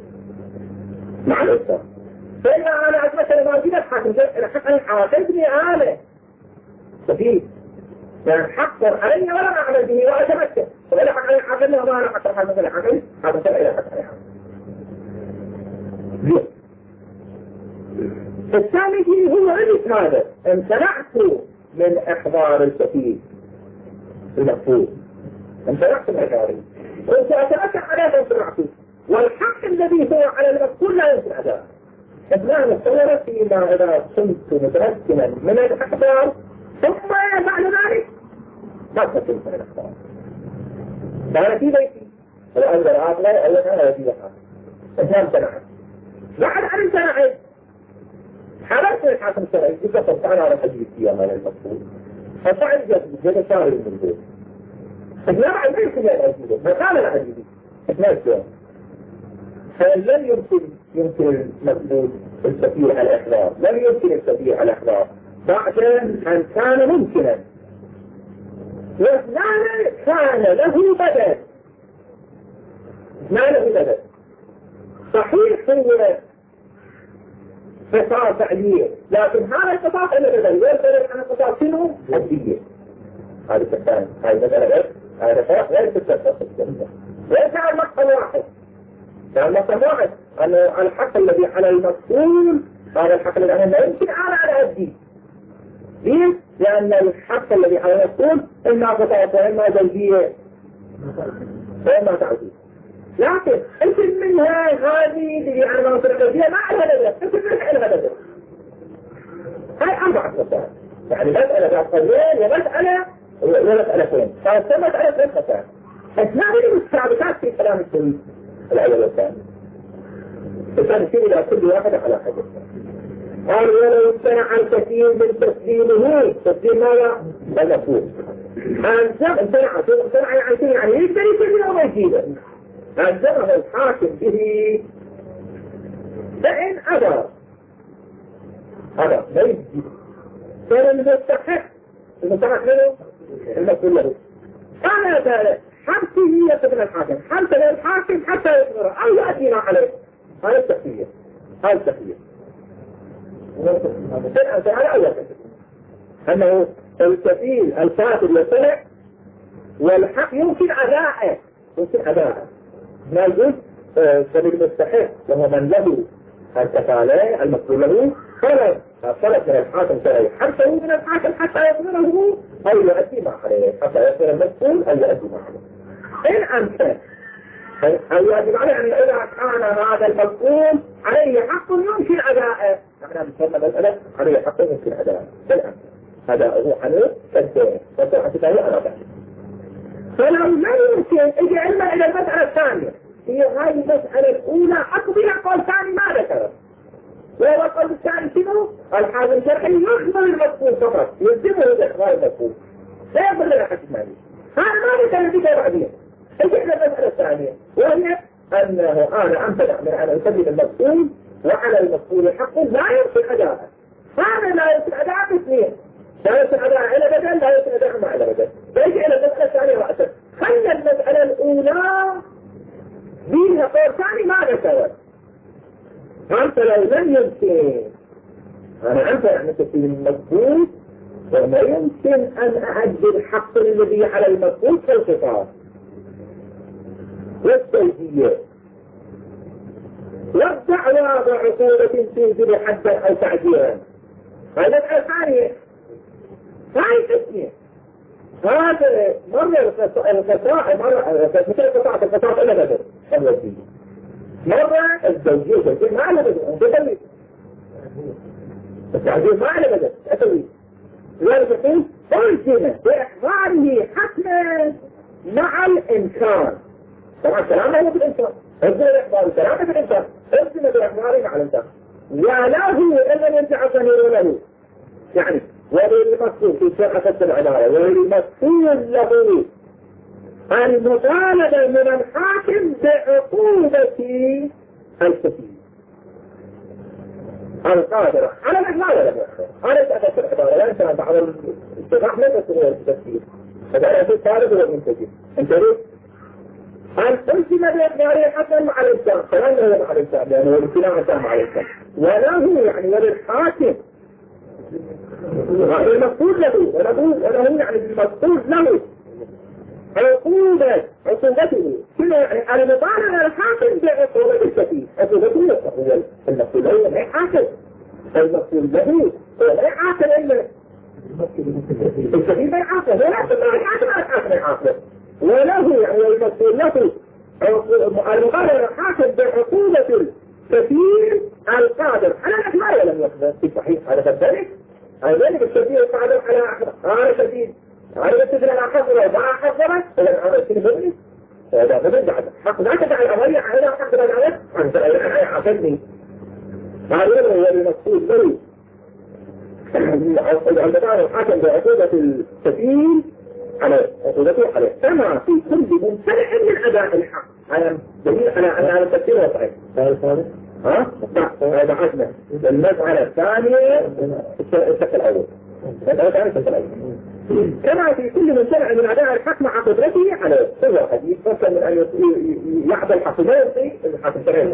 مع الإسلام فإذا أنا أتمثل ما أجيب الحاكم الحق أن حاكمني أنا سفيد يعني حقر علي ولا أعمل به ولا أتمكن وإذا حق أن حاكمني وما أنا حقر حاكم الحاكم حاكم إلى حق أن الثاني شيء هو عرف هذا، امتنعت من إحضار الكفيل المفروض، امتنعت من إحضاره، وانت أتركع على امتنعته، والحق الذي هو على المفروض لا يمكن أداءه. لا نتصور فيما إذا كنت متمكنا من الإحضار ثم بعد ذلك ما تمكنت من الإحضار. كان في بيتي وأنزل عاقلة أولا أنا في بحر إثنان امتنعت. بعد أن امتنعت حضرت الحاكم الشرعي إذا صرتنا على حجي السيامة للمفروض ففعل جد جد شاهر من البيت إثنان عن بيت كلها الأجيبه ما كان الأجيبه إثنان سيام. فلن يمكن يمكن المفروض السفير على الإحضار، لم يمكن السفير على الإحضار بعد أن كان ممكنا، واثنان كان له بدل، ما له بدل صحيح هو قطاع تعليل، لكن هذا القطاع له بدل، ويختلف عن القطاع شنو؟ الدية. هذه الثانية، هذه مسألة غير، هذا فرق غير تتفق الجميع. ليس على المقطع واحد، كان المقطع واحد أن الحق الذي على المسؤول هذا الحق الذي أنا لا يمكن أنا على الدين. ليه؟ لأن الحق الذي على المسؤول إما قطعة وإما زوجية وإما تعزيز. لكن انت منها هذه اللي على المناطق الزوجية ما على بدل، انت منها على بدل. هاي أربعة مسائل، يعني مسألة ذات قضيين ومسألة ومسألتين، فهذا مسألة ثلاث مسائل. اثنان من المستعبكات في كلام السوي الأول والثاني. الثاني يصير إلى كل واحد على حدث. قال ولو امتنع الكثير من تسليمه، تسليم ماذا؟ المفروض. امتنع امتنع يعني شيء يعني يقدر يسلمه وما يجيبه. ألزمه الحاكم به فإن أبى هذا لا يجيب كان المستحق المستحق له المسؤول له كان ذلك حبسه يتبنى الحاكم حبس للحاكم حتى يصبر أو يأتينا عليه. هذا التخفية هذا التخفية هذا أول تخفية أنه الكفيل الفاسد يصلح والحق يمكن أداءه يمكن أداءه ما يجوز سبيل المستحق وهو من له الكفالة المسؤول له طلب طلب من الحاكم شرعي حتى من الحاكم حتى يصبره أو يؤدي ما عليه حتى يصبر المسؤول أو يؤدي ما عليه. إن أمكن أو يؤدي ما عليه يعني إذا كان هذا المسؤول عليه حق يمكن أداءه نحن نسمى مسألة عليه حق يمكن أداءه بالأمر أداءه عنه كالدين وصحة تتالي أنا بحث. فلو لا يمكن اجي علما الى المسألة الثانية هي هذه المسألة الاولى اقضي قول ثاني ما ذكره وهو القول الثاني شنو؟ الحاكم الشرعي يخبر المسؤول فقط يلزمه باخبار المسؤول لا يقبل لنا حكم مالي. هذا ما ذكر النتيجة بعدين. اجي الى المسألة الثانية وهي انه انا امتنع من ان اسلم المسؤول وعلى المسؤول حق لا يمكن اداءه. هذا لا يمكن اداءه باثنين لا يمكن أداء على بدل لا يمكن أداء ما على بدل. فيجي إلى المسألة الثانية رأسا خلى المسألة الأولى بيها قول ثاني ما ذكرت. أنت لو لم يمكن أنا أنت يعني في المسؤول وما يمكن أن أعد الحق الذي على المسؤول في الخطاب والتوجيه والدعوة بعقوبة توجب حدا أو تعديلا. هذا الثانية هاي تسمية هذا مرة القطاع مرة مثل قطاعة القطاع إلا بدر الوزية مرة الزوجية الزوجية ما على بدر أنت تسوي التعديل ما على بدر أسوي لذلك يقول ألزم بإحضاره حتما مع الإنسان. طبعا الكلام هو بالإنسان ألزم بإحضار الكلام بالإنسان ألزم بإحضاره مع الإنسان وله إن لم ينفع ضمير له يعني وللمسؤول في صحة العبارة وللمسؤول له المطالبة من الحاكم بعقوبة الكفيل القادرة على الإحضار ولا الإحضار على صحة العبارة لا يمكن أن بعض الاتفاق لا تسوي التفكير هذا يكون طالب والمنتجين انتبه أن ألزم بإحضاره حتى مع الإنسان فلن هو مع الإنسان لأنه الامتناع مع الإنسان وله يعني وللحاكم المفروض له وله يعني المفروض له عقوبة عقوبته كله يعني المطالبة الحاكم بعقوبة الكفيل عقوبته يستقبل المفروض له من حاكم المقصود به لا يعاقل إلا السفير ما يعاقل لا يعاقل ما يعاقل وله يعني المقصود له المقرر حاكم بعقوبة السفير القادر على الإحمال ولم يقدر في صحيح على ذلك على ذلك السفير القادر على على سبيل على السفير على حضره وما حضره ولم عمل كل مدرس هذا مدرس حق ذاك على الأولية على حضر العلم عن عقدني هذا هو المقصود له عندما الحاكم بعقوبة السفير على عقوبته عليه كما في كل ممتنع من أداء الحق على دليل على على التفسير والصحيح ها؟ هذا عدنا المسألة الثانية الشق الأول المسألة الثانية الشق الأول كما في كل ممتنع من أداء الحق مع قدرته عليه هو حديث مثل من أن يعطي الحق لا يعطي الحاكم الشرعي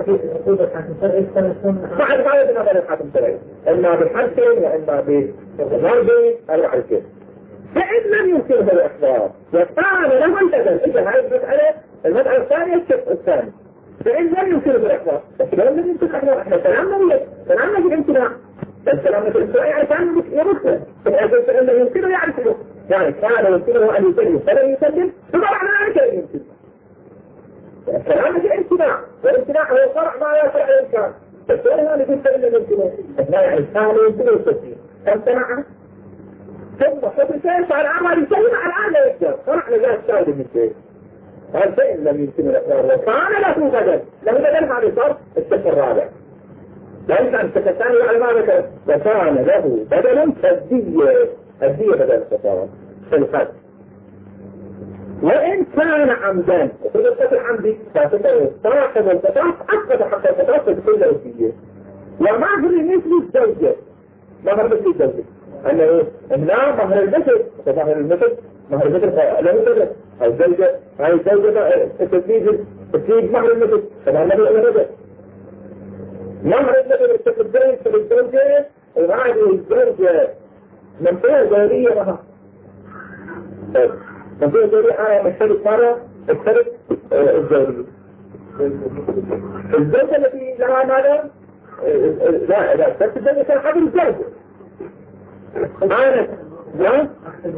بعد ما يبنى بين الحاكم الشرعي إما بالحركة وإما بالضرب أو الحركة فإن لم يمكنه الإخبار وكان له البدل إذا هذه المسألة المسألة الثانية الشق الثاني فإن لم يمكنه الإخبار بس لم يمكن الإخبار إحنا كلامنا ولا كلامنا في الامتناع الكلام في الامتناع يعني كان يرسل فإن لم يمكنه يعرفه يعني كان يمكنه أن يسلم فلن يسلم فطبعا ذلك لم يمكنه الكلام في الامتناع والامتناع هو فرع ما يفرع الإمكان السؤال هذا يقول فإن لم يمكنه لا يعني كان يمكنه التسليم امتنع ثم حب سير فعلى عمل يسلم على الآن لا يقدر فرع لذلك شاهد من شيء هذا فإن لم يمكنه الإقرار وكان له بدل له بدل هذا صار الشق الرابع لا يمكن أن الشق الثاني على ما ذكر وكان له بدل فالدية الدية بدل الخسارة في الخد وإن كان عمدا وفي الشق العمدي فاتته صاحب الفتاة أخذ حق الفتاة فبكل الدية ومهر مثل الزوجة مهر مثل الزوجة أنه هنا مهر المثل مهر المثل مهر المثل له بدل الزوجة هاي الزوجة تسليج تسليج مهر المثل فما النبي له بدل مهر المثل التسليج في الزوجة وهذه الزوجة منطقة زورية لها منطقة زورية أنا مشترك مرة اشترك الزورية الزوجة التي لها ماذا لا لا اشترك الزوجة كان حبل الزوجة معنا لا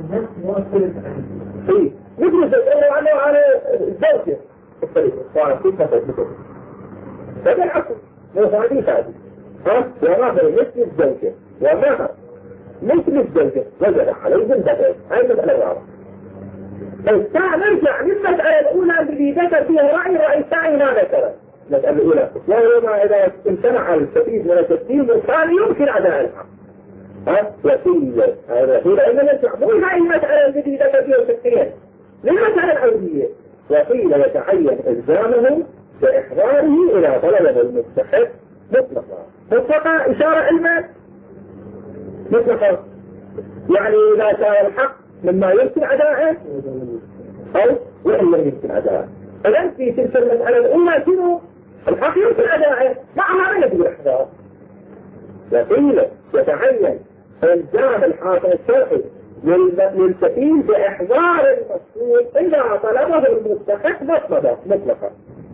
ايه مثل الزوجة على على الزوجة اشترك صار كيف مثل هذا العقل مو هذه هذه ها ومهر مثل الزوجة ومهر مثل الزوجة وجد عليهم بدل هاي المسألة الرابعة الساعة نرجع للمسألة الأولى التي ذكر فيها رأي رأي الساعي ما ذكره المسألة الأولى وهو ما إذا امتنع السفيد من التسليم والثاني يمكن أداء الحق ها وسيلة هذا هو لأن نرجع مو هاي المسألة التي ذكر فيها التسليم للمسألة الأولية وقيل يتعين إلزامه بإحضاره إلى طلبه المستحق مطلقا مطلقا إشارة علما مطلقا يعني إذا كان الحق مما يمكن أداءه أو وإن لم يمكن أداءه فلن في تلك المسألة الأولى شنو الحق يمكن أداءه معها من يجب الإحضار وقيل يتعين إلزام الحاكم الشرعي للسفير بإحضار المسؤول إذا طلبه المستحق مطلقا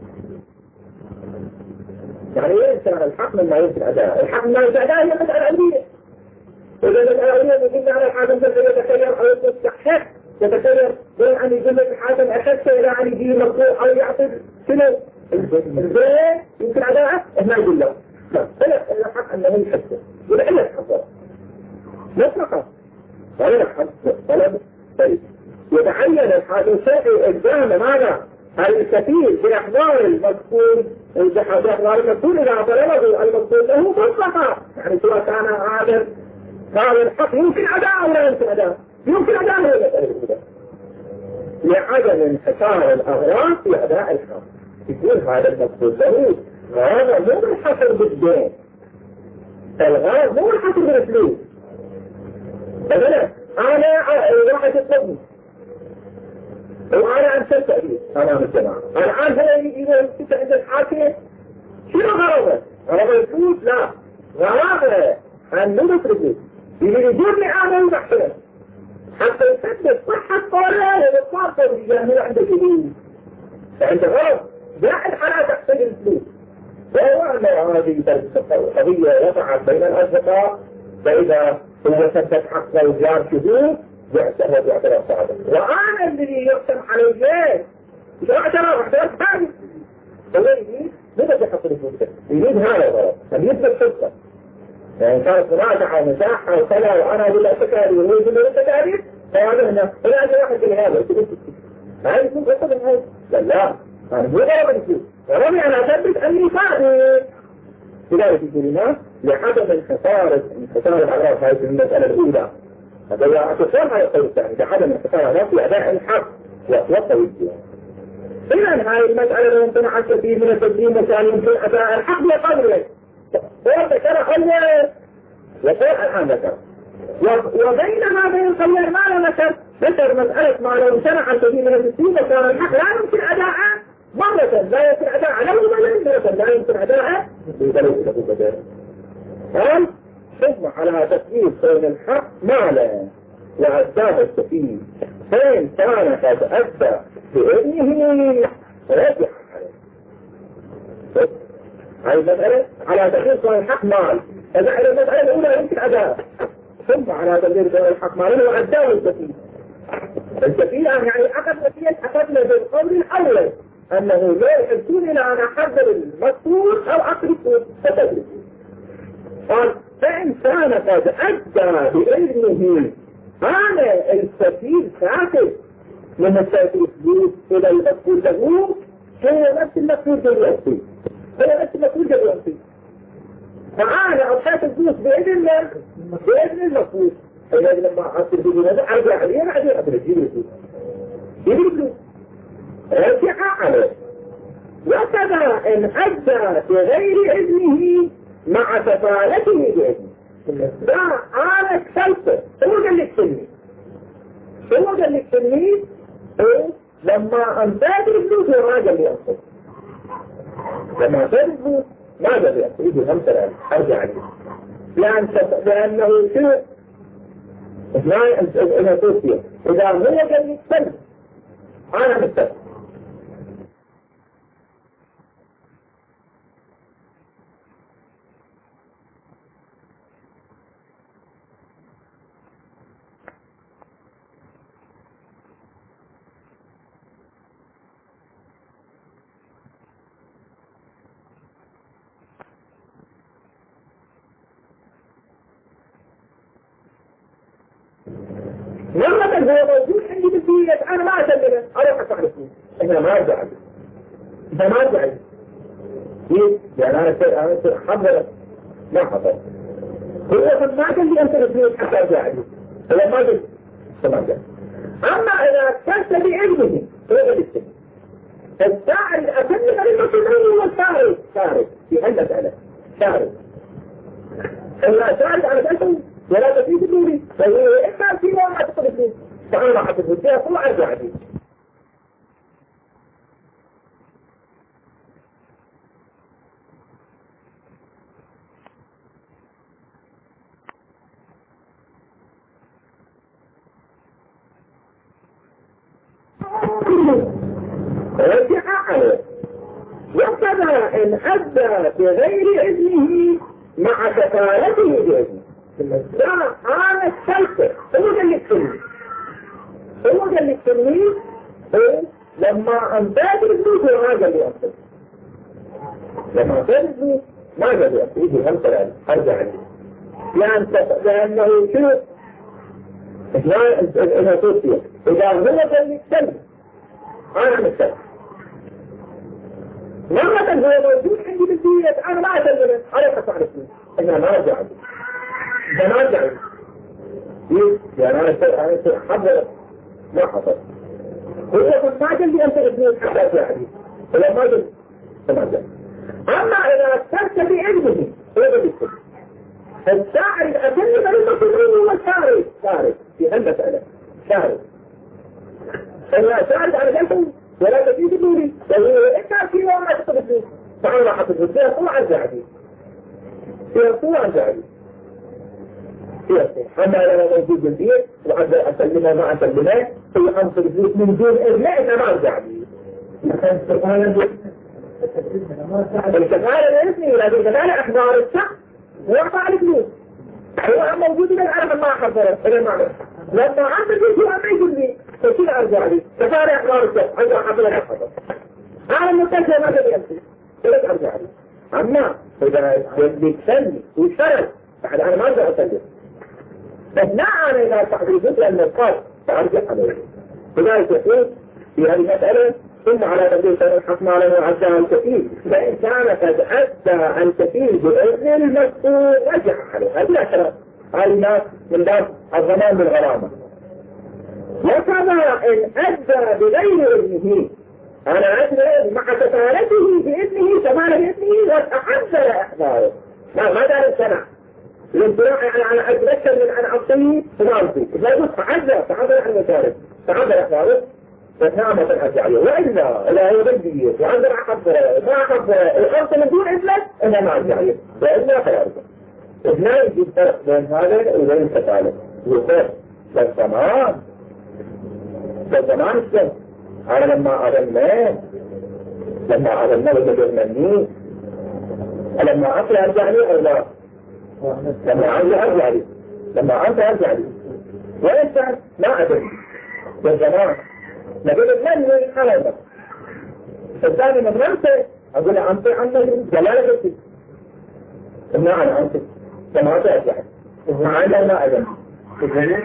يعني يمكن الحق مما يمكن أداءه الحق مما يمكن أداءه هي مسألة علمية إذا الأولية يجب على الحاكم يتخير أو المستحق يتخير بين أن يجب الحاكم أخذ إلى أن يجي مرفوع أو يعطي شنو الزين يمكن أداءه ما يقول له لا فلا الحق أنه يحسن ولا إلا يحضر مطلقا ولا يحضر طلب طيب يتعين الحاكم الشرعي إلزام ماذا الكثير بإحضار المذكور بإحضار المذكور إذا طلبه المذكور له مطلقا يعني سواء كان هذا هذا الحق يمكن أداء ولا يمكن أداء يمكن أداء ولا يمكن لعدم انحصار الأغراض في أداء الحق يقول هذا المقصود له هذا مو منحصر بالدين الغرض مو منحصر بالفلوس مثلا أنا واحد يطلبني وأنا أمسك تأبيد أنا من الجماعة الآن هو إذا كنت عند الحاكم شنو غرضه؟ غرض الفلوس لا غرضه أن نضف الفلوس يجيب لي أنا المحسنة حتى يثبت صحة قوله للصارفة بالجامعة عند الجديد فعند غرض جاء الحالة تحتاج الفلوس وأن هذه قضية وقعت بين الأصدقاء، فإذا هو سدد حقه وجار شهود يعتبر يعتبر صادق. وأنا الذي يقسم عليه ليه؟ مش اعتراف اعتراف ثاني. هو يريد ماذا يحط الفلوس؟ يريد هذا الغرض، أن يثبت حقه. يعني كانت منازعة ومساحة وكذا وأنا أقول له التكاليف وهو يقول له التكاليف، فهذا هنا فلا أنت واحد يقول هذا ما يكون قصد من هذا. لا لا أنا مو غرض الفلوس، غرضي أنا أثبت أني صادق. لذلك يقول لنا لعدم الخسارة الخسارة الأغراض هذه المسألة الأولى. هذا اعتصام على القول الثاني لعدم الخسارة في أداء الحق والتوجيه. إذا هذه المسألة يمكن عن كثير من التسليم وكان يمكن أداء الحق بقدر ذلك. هو ذكر أول وقال الآن ذكر. وبين هذين القولين ما لا ذكر ذكر مسألة ما لو امتنع عن كثير من التسليم وكان الحق لا يمكن أداءه مرة لا يمكن أداءه له مرة لا يمكن أداءه بذلك له بدل. قال حكم على تسليم كون الحق مالا وأداه السفيه فإن كان قد أدى بإذنه رجع عليه. هذه المسألة على تسليم كون الحق مال. إذا المسألة الأولى يمكن أداء ثم على تسليم كون الحق مالا وأداه السفيه. السفيه يعني أخذ نتيجة أخذنا بالقول الأول أنه لا يحبون إلى أن أحضر المذكور أو أقرب فتدرس. قال فإن كان قد أدى بإذنه هذا السفير ساكت من السفير إلى المذكور له هو نفس المذكور بالرأسي هو نفس المذكور بالرأسي فأنا أبحث الفلوس بإذن الله بإذن المذكور فإذا لما أصل بإذن هذا أرجع عليه أنا أرجع أبنى جيب الفلوس جيب الفلوس رجع عليه. وكذا إن أدى بغير إذنه مع سفالته بإذنه ده أنا كسلته هو قال لك سلمي هو قال لك سلمي لما أنتاد الفلوس هو ما قال لي أنصر لما أنتاد الفلوس ما قال لي أنصر يجي خمسة أرجع عليه لأن لأنه شو إثنان إنه توفيه إذا هو قال لك سلمي أنا مستقل مرة هو موجود عندي بالبيت أنا ما أسلمه أروح أدفع الفلوس إحنا ما أرجع له إذا ما أرجع له ليه؟ لأن أنا أنا حضرت ما حضرت هو ما قال لي أنت الفلوس حتى أرجع له هو ما قال ما قال أما إذا كنت بإذنه هو قال لي الساعة الأسلم للمسلمين هو الساري ساري في هالمسألة ساري إلا ساري على أسلم ولا تفيد الدوري فإما في ما تقول فيه فأنا ما حدث فيها كل أرجع فيه رجع عليه. وكذا إن أدى بغير إذنه مع كفالته بإذنه لا أنا السلطة هو قال لك سلمي هو قال لك سلمي لما أنتاد الفلوس هو ما قال لي أنصر لما أنتاد الفلوس ما قال لي أنصر يجي خمسة أرجع عليه لأن لأنه شو إنها توفيه إذا هو قال لك سلمي أنا مستقل مرة هو موجود عندي بالبيت أنا ما أسلمه أروح أدفع الفلوس إحنا ما أرجع عليه إذا ما أرجع ليه؟ يعني أنا حضرت ما حضرت هو ما قال لي أنت الفلوس حتى أرجع عليه هو ما قال ما قال أما إذا أكثرت بإذنه هو قال لي الساعة الأسلم للمسلمين هو الساري ساري في هالمسألة ساري إلا ساري على جلسه ولا تفيد الدوري إذا في يوم ما تقول الفلوس فأنا حط الفلوس فيها طوع أرجع ليه فيها طوع أرجع ليه أما أنا موجود بالبيت وعند أسلمها ما أسلمها هي أنصر الفلوس من دون إذن إذا ما أرجع لي الكفالة بإذنه، لكن الكفالة إحضار الشخص ويعطى الفلوس. هو موجود إذا أنا ما أحضره إذا ما أحضره لما عند الفلوس هو ما يقول لي فكذا أرجع لي كفالة إحضار الشخص أرجع أحضره أحضره أنا المتكلم ما قد يمشي إذا أرجع لي. أما إذا بيتسلي ويشتغل بعد أنا ما أرجع أسلم بس لا أنا إذا تحضيرت لأن القاس فأرجع عليه. لذلك يقول في هذه المسألة ثم على تقدير سنة الحكم على وعدها الكفيل فإن كان قد أدى الكفيل بإذن المسؤول رجع عليه. هذه الأشياء هذه الناس من باب الضمان بالغرامة. وكذا إن أدى بغير إذنه أنا أدري مع كفالته بإذنه كمان بإذنه وتحذر إحضاره ما ما دار السنة الامتناع يعني أنا أتذكر من أن أعطيه فمالتي إذا يقول تحذر تحذر عن المشارك تحذر إحضاره فنعم تنأتي عليه. وإلا إذا هو بدي وعندنا أحضره ما أحضره الخلط من دون إذنك إنها ما أرجع عليه وإلا فيرجع. إذنه يجب فرق بين هذا وبين الكفالة يفرق بالزمان بالزمان السن. أنا لما أظلمه لما أظلمه وجدر مني لما أصل أرجع لي أو لا لما أنت أرجع لي لما أنت أرجع لي وإنت ما أدري بالزمان نقول مني أنا فالثاني من نفسه أقول أنت عنه جلالة بسي إنه أنا أنت لما أنت أرجع مع أنه ما أدري تفهمين؟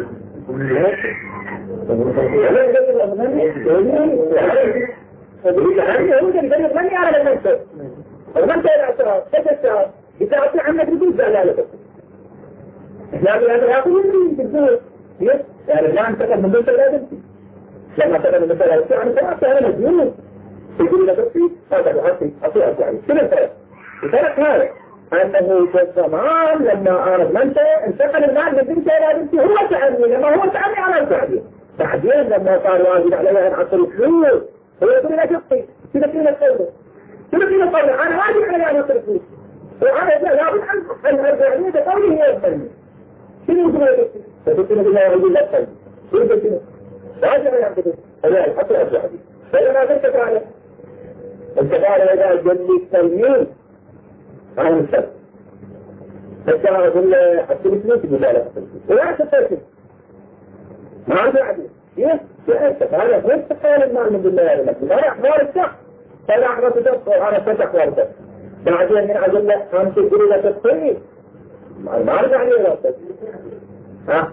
من يعلم المنطق المنطق الاعتراض تتساعد بتعطي عنك بدون زلالة إسلام هذا يقول لي بالدول يعني الآن انتقل من دون زلالة لما انتقل من دون زلالة يعني فرأسي أنا مجنون يقول لي بسي هذا بحثي أطيع يعني كل الفرق الفرق هذا أنه في الزمان لما أنا منطق انتقل المال من دون زلالة هو سألني لما هو سألني على الفعلية بعدين لما صار واجب علي أن أعطي الفلوس هو يقول لي شقي كده فينا القوة كده فينا القوة أنا واجب علي أن أعطي الفلوس وأنا لابد أن أرجع لي بقوله هي الفلوس كده يقول لي شقي فقلت له بالله يقول لك فلوس كده كده واجب علي أن أعطي الفلوس فلا حتى أرجع لي فإذا ما قلت تعالى الكفالة إذا قال لي الترميم أنا مستقبل فالكفالة يقول لي حتى الفلوس يقول لا لا ولا تتركب ما عنده عدل يس يس هذا غير تخيل المال من بالله هذا لكن هذا أحوال الشخص هذا أحوال الشخص وهذا فتح وارده بعدين من عدل له هم تقول لك الطريق ما أعرف عليه راسك ها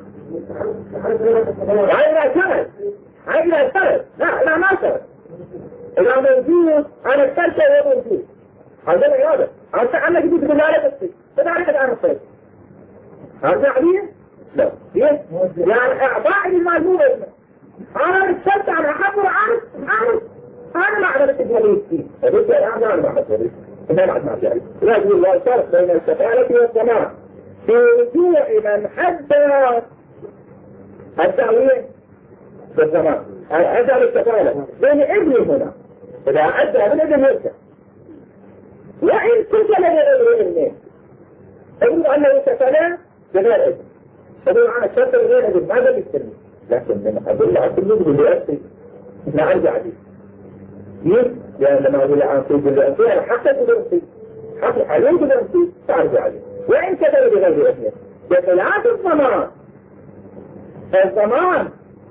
هاي لا سرد هاي لا سرد لا لا ما سرد إذا موجود أنا اخترت هو موجود هذا العيادة أنت عنك جديد بالله لا تستيق فتعرف الآن الطريق هذا عليه لا يعني اعضاء المال مو ابنه انا ارسلت عن احبه عارف عارف انا ما اعرف الجمالية فيه فبدأ الاعضاء انا ما اعرف انا ما اعرف يعني لازم الله فرق بين الكفالة والسماع في رجوع من حدى التأويل بالسماع ادى الكفالة بين ابنه هنا اذا ادى من ابن يرجع وان كنت لدى ابنه ابن انه كفالة بغير ابن فدول عن الشرط الغير هذا ماذا بيستلم لكن من أدل على كل يجب اللي أسي إحنا أرجع عليه ليه؟ لأن لما أقول عن كل اللي أسي أنا حتى كل أسي حتى حالين كل أسي فأرجع عليه وإن كتل بغير أسي بخلاف الزمان الزمان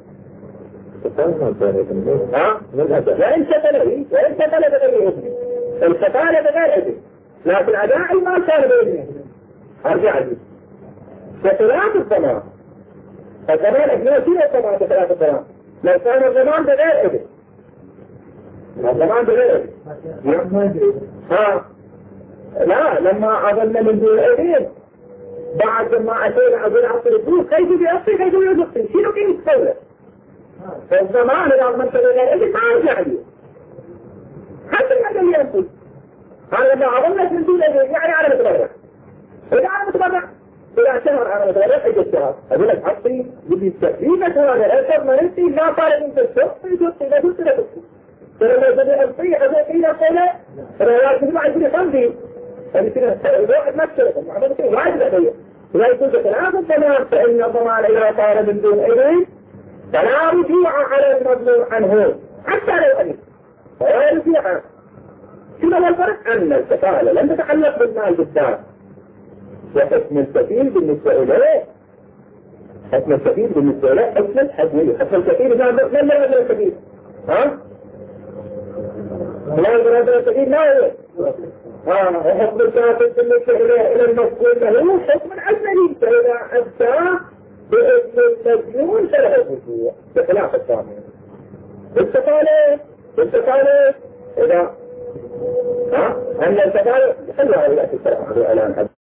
ها؟ وإن كتل وإن كتل بغير أسي الكتال بغير أسي لكن أداء المال كان بغير أرجع عليه بخلاف الزمان الزمان احنا فيه الزمان بخلاف الزمان لو كان الزمان بغير ابن الزمان بغير ابن ها لا لما اظن من دون ابن بعد ما اتينا اقول عصر الدور كيف بيأصي كيف بيأصي شنو كيف يتطور فالزمان اذا اظنت بغير ابن ما ارجع لي حتى ما كان يأصي انا لما اظنت من دون ابن يعني انا متبرع اذا انا متبرع إذا شهر أنا مثلا حاجة الشهر أقول لك حطي بدي تكليفك هذا الأسر ما ننتي لا طالب من الشهر يجوز إذا قلت لك ترى ما بدي ألطي هذا إلى قوله ترى لا تسمع يقول خلدي هذه كده واحد ما اشترك ما عمل كده واحد لديه إذا يقول لك ثلاثة الضمان فإن الضمان إذا طالب من دون إذن فلا رجوع على المظلوم عنه حتى لو ألف فلا رجوع شنو هو الفرق؟ أن الكفالة لم تتعلق بالمال بالذات، وحكم الكفيل بالنسبة إليه حكم الكفيل بالنسبة إليه حكم الحكم حكم الكفيل ما من يرد الكفيل؟ ها؟ لا يرد الكفيل ما هو؟ ها حكم الكافر بالنسبة إليه إلى المسؤول له حكم العزلي، فإذا أدى بإذن المسؤول فله الرجوع بخلاف الثاني. الكفالة الكفالة إذا ها أن الكفالة خلوها يأتي السلام على الآن